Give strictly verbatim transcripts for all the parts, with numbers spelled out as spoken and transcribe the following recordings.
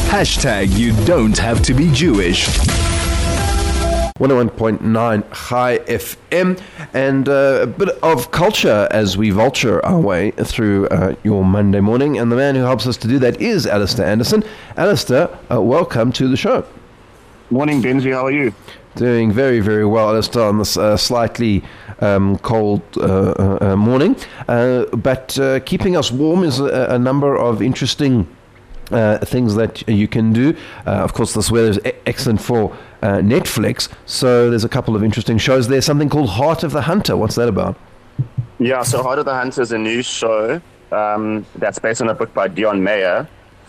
Hashtag you don't have to be Jewish. one oh one point nine High F M, and uh, a bit of culture as we vulture our way through uh, your Monday morning. And the man who helps us to do that is Alistair Anderson. Alistair, uh, welcome to the show. Morning, Benji. How are you? Doing very, very well, Alistair, on this uh, slightly um, cold uh, uh, morning. Uh, but uh, keeping us warm is a, a number of interesting uh, things that you can do. Uh, of course, this weather is e- excellent for uh, Netflix. So there's a couple of interesting shows. There's something called Heart of the Hunter. What's that about? Yeah, so Heart of the Hunter is a new show um, that's based on a book by Dion Meyer.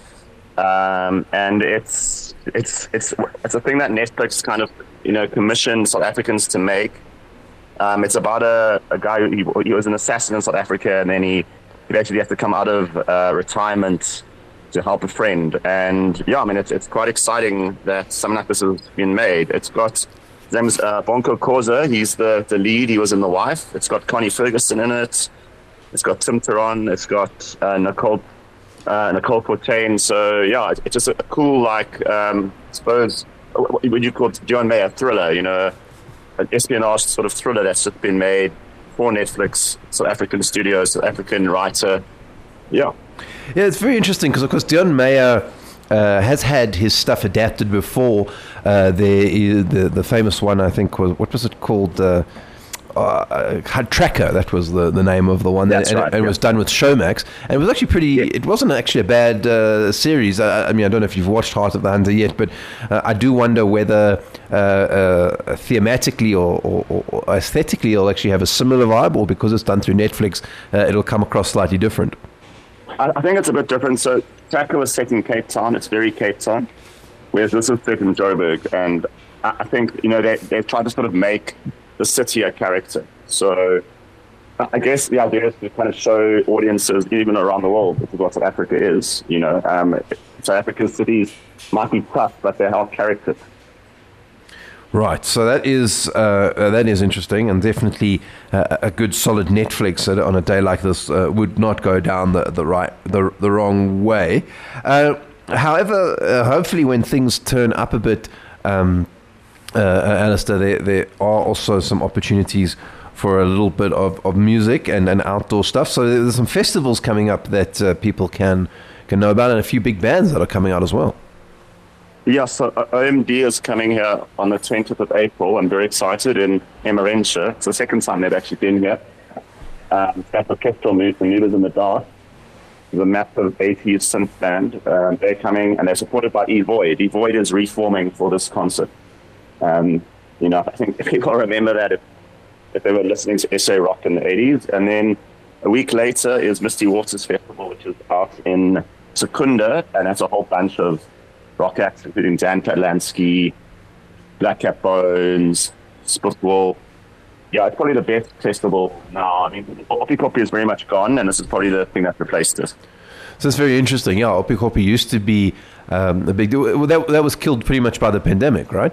Um, and it's it's it's it's a thing that Netflix kind of, you know, commissioned South Africans to make. Um, it's about a, a guy who he, he was an assassin in South Africa, and then he, he basically has to come out of uh, retirement to help a friend. And yeah, I mean, it's it's quite exciting that something like this has been made. It's got, his name is uh, Bonko Khoza. He's the, the lead. He was in The Wife. It's got Connie Ferguson in it. It's got Tim Taron. It's got uh, Nicole uh, Nicole Fortain. So yeah, it's, it's just a cool, like, um, I suppose, what would you call it, Dion Meyer thriller, you know, an espionage sort of thriller that's just been made for Netflix, South African studios, South African writer. Yeah. Yeah, it's very interesting because, of course, Dion Meyer uh, has had his stuff adapted before. Uh, there is the, the famous one, I think, was, what was it called? Uh, uh, Tracker, that was the, the name of the one. That's and, right, and it yeah. was done with Showmax. And it was actually pretty, Yeah. it wasn't actually a bad uh, series. I, I mean, I don't know if you've watched Heart of the Hunter yet, but uh, I do wonder whether uh, uh, thematically or, or, or aesthetically it'll actually have a similar vibe, or because it's done through Netflix, uh, it'll come across slightly different. I, I think it's a bit different. So Tracker was set in Cape Town. It's very Cape Town, whereas this is set in Joburg. And I, I think, you know, they, they've tried to sort of make the city a character. So I guess the idea is to kind of show audiences, even around the world, this is what South Africa is. You know, um, South African cities might be tough, but they have character. Right, so that is uh, uh, that is interesting, and definitely uh, a good solid Netflix uh, on a day like this uh, would not go down the the right the the wrong way. Uh, however, uh, hopefully, when things turn up a bit, um, uh, Alistair, there there are also some opportunities for a little bit of, of music and, and outdoor stuff. So there's some festivals coming up that uh, people can can know about, and a few big bands that are coming out as well. Yeah, so O M D is coming here on the twentieth of April. I'm very excited in Emmarentia. It's the second time they've actually been here. Um, that's Orchestral Mood from Movers in the Dark. The massive eighties synth band. Um, they're coming, and they're supported by E Void. E Void is reforming for this concert. Um, you know, I think people remember that if, if they were listening to S A Rock in the eighties. And then a week later is Misty Waters Festival, which is out in Secunda, and that's a whole bunch of rock acts, including Dan Patlansky, Black Cat Bones, Spitwall. Yeah, it's probably the best festival now. I mean, Oppikoppi is very much gone, and this is probably the thing that replaced it. So it's very interesting. Yeah, Oppikoppi used to be um, a big deal. Well, that, that was killed pretty much by the pandemic, right?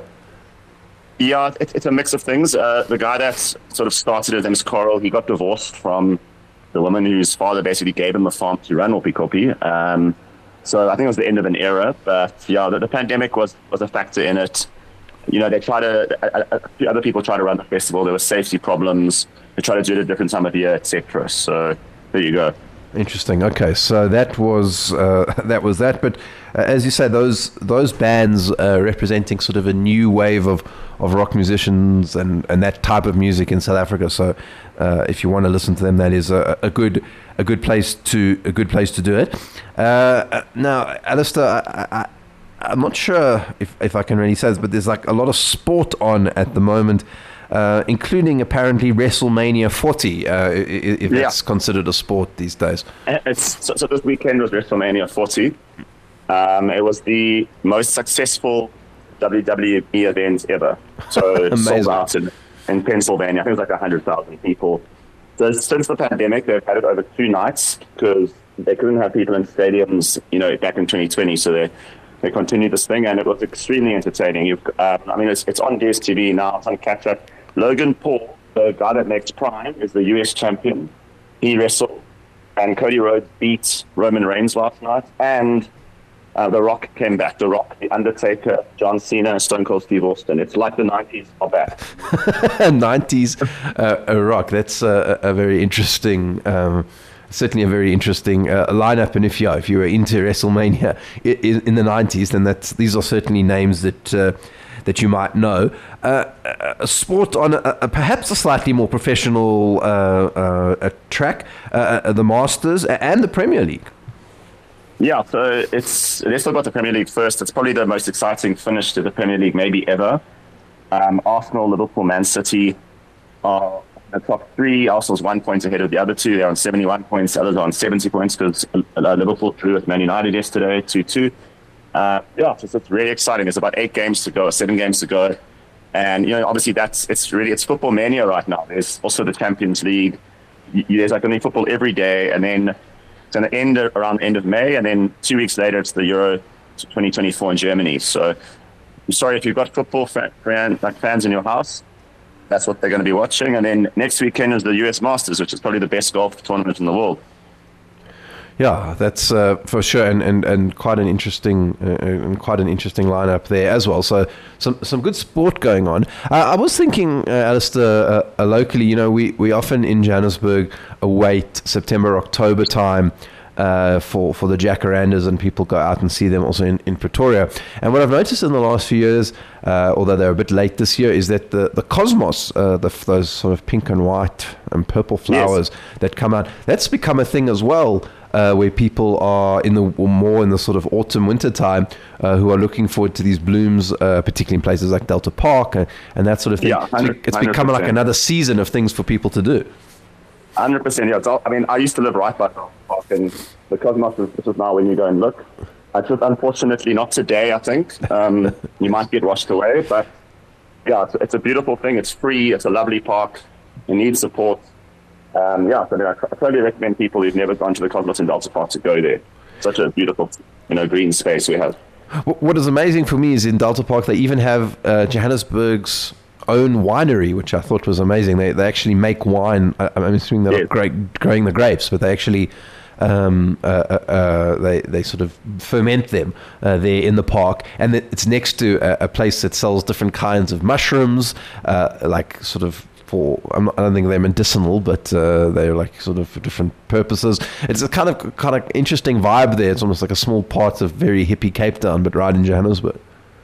Yeah, it, it's a mix of things. Uh, the guy that sort of started it, named Coral, he got divorced from the woman whose father basically gave him a farm to run Oppikoppi. Um, so I think it was the end of an era. But yeah, the, the pandemic was, was a factor in it. You know, they try to, a, a few other people try to run the festival. There were safety problems. They try to do it at a different time of year, et cetera. So there you go. Interesting. Okay, so that was uh, that was that. But uh, as you say, those those bands uh, representing sort of a new wave of, of rock musicians and, and that type of music in South Africa. So uh, if you want to listen to them, that is a, a good a good place to a good place to do it. Uh, now, Alistair, I, I, I'm not sure if, if I can really say this, but there's like a lot of sport on at the moment. Uh, including apparently WrestleMania forty, uh, if yeah. that's considered a sport these days. It's, so, so this weekend was WrestleMania forty. Um, it was the most successful W W E event ever. So it sold out in, in Pennsylvania. I think it was like one hundred thousand people. So since the pandemic, they've had it over two nights because they couldn't have people in stadiums, you know, back in twenty twenty. So they they continued this thing, and it was extremely entertaining. You've, um, I mean, it's, it's on D S T V now. It's on catch up. Logan Paul, the guy that makes Prime, is the U S champion. He wrestled, and Cody Rhodes beat Roman Reigns last night. And uh, The Rock came back. The Rock, The Undertaker, John Cena, and Stone Cold Steve Austin. It's like the nineties are back. nineties uh, a Rock. That's uh, a very interesting, um, certainly a very interesting uh, lineup. And if you if you were into WrestleMania in, in the nineties, then that's these are certainly names that. Uh, that you might know. Uh, a sport on a, a, perhaps a slightly more professional uh, uh, a track, uh, the Masters and the Premier League. Yeah, so it's let's talk about the Premier League first. It's probably the most exciting finish to the Premier League maybe ever. Um, Arsenal, Liverpool, Man City are the top three. Arsenal's one point ahead of the other two. They're on seventy-one points. The others are on seventy points because Liverpool drew with Man United yesterday, two two. Uh, yeah, it's, it's really exciting. There's about eight games to go, seven games to go, and you know, obviously that's it's really it's football mania right now. There's also the Champions League. You, there's like only football every day, and then it's going to end around the end of May, and then two weeks later it's the Euro twenty twenty-four in Germany. So, I'm sorry if you've got football fan, fan, like fans in your house. That's what they're going to be watching, and then next weekend is the U S Masters, which is probably the best golf tournament in the world. Yeah, that's uh, for sure, and, and, and quite an interesting uh, and quite an interesting lineup there as well. So some some good sport going on. Uh, I was thinking, uh, Alistair, uh, uh, locally, you know, we, we often in Johannesburg await September, October time uh, for for the jacarandas, and people go out and see them also in, in Pretoria. And what I've noticed in the last few years, uh, although they're a bit late this year, is that the the cosmos, uh, the, those sort of pink and white and purple flowers yes. that come out, that's become a thing as well. Uh, where people are in the or more in the sort of autumn winter time uh, who are looking forward to these blooms, uh, particularly in places like Delta Park and, and that sort of thing. Yeah, so it's become like another season of things for people to do. one hundred percent. Yeah, it's all, I mean, I used to live right by Delta Park, and the Cosmos is, this is now when you go and look. It's just unfortunately not today, I think. Um, you might get washed away, but yeah, it's, it's a beautiful thing. It's free. It's a lovely park. It needs support. Um, yeah, so I totally recommend people who've never gone to the Cosmos in Delta Park to go there. Such a beautiful, you know, green space we have. What is amazing for me is in Delta Park they even have uh, Johannesburg's own winery, which I thought was amazing. They they actually make wine. I, I'm assuming they're yes. not great, growing the grapes, but they actually um, uh, uh, they they sort of ferment them uh, there in the park, and it's next to a, a place that sells different kinds of mushrooms, uh, like sort of. For I'm not, I don't think they're medicinal, but uh, they're like sort of for different purposes. It's a kind of kind of interesting vibe there. It's almost like a small part of very hippie Cape Town, but right in Johannesburg.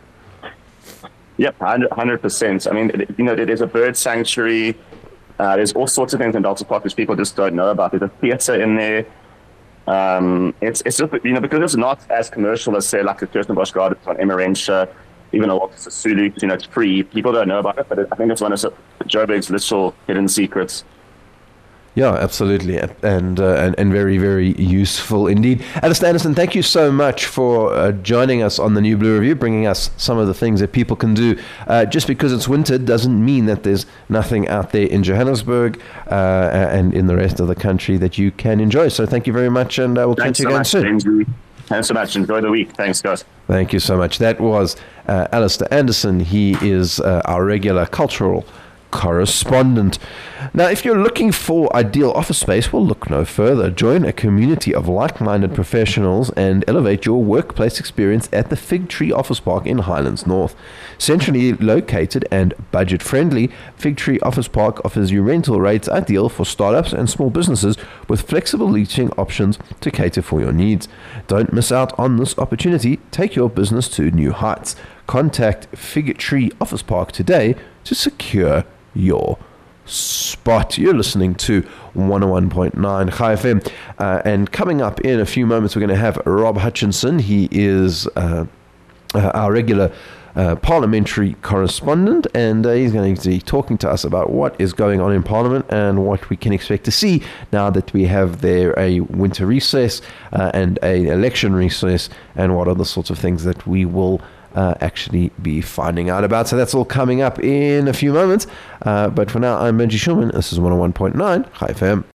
Yep, one hundred percent. I mean, you know, there's a bird sanctuary. Uh, there's all sorts of things in Delta Park which people just don't know about. There's a theatre in there. Um, it's it's just, you know, because it's not as commercial as say like the Kirstenbosch Gardens on Emmarentia. Even though it's a Sulu, you know, it's free. People don't know about it, but I think it's one of Joburg's little hidden secrets. Yeah, absolutely, and uh, and, and very, very useful indeed. Alistair Anderson, thank you so much for uh, joining us on the New Blue Review, bringing us some of the things that people can do. Uh, just because it's winter doesn't mean that there's nothing out there in Johannesburg uh, and in the rest of the country that you can enjoy. So thank you very much, and uh, we'll catch you again soon. James. Thanks so much. Enjoy the week. Thanks, guys. Thank you so much. That was uh, Alistair Anderson. He is uh, our regular cultural correspondent. Now, if you're looking for ideal office space, well, look no further. Join a community of like-minded professionals and elevate your workplace experience at the Fig Tree Office Park in Highlands North. Centrally located and budget-friendly, Fig Tree Office Park offers you rental rates ideal for startups and small businesses with flexible leasing options to cater for your needs. Don't miss out on this opportunity. Take your business to new heights. Contact Fig Tree Office Park today to secure your spot. You're listening to one oh one point nine Chai F M, uh, and coming up in a few moments we're going to have Rob Hutchinson. He is uh, uh, our regular uh, parliamentary correspondent, and uh, he's going to be talking to us about what is going on in Parliament and what we can expect to see now that we have there a winter recess uh, and a election recess, and what are the sorts of things that we will Uh, actually be finding out about. So that's all coming up in a few moments. Uh, but for now, I'm Benji Schulman. This is one oh one point nine Chai F M.